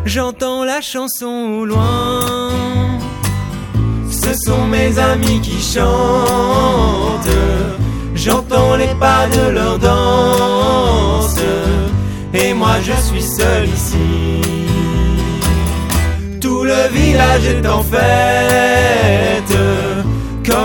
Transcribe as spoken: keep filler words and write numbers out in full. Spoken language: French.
J'entends la chanson au loin. Ce sont mes amis qui chantent. J'entends les pas de leur danse. Et moi je suis seul ici. Tout le village est en fête.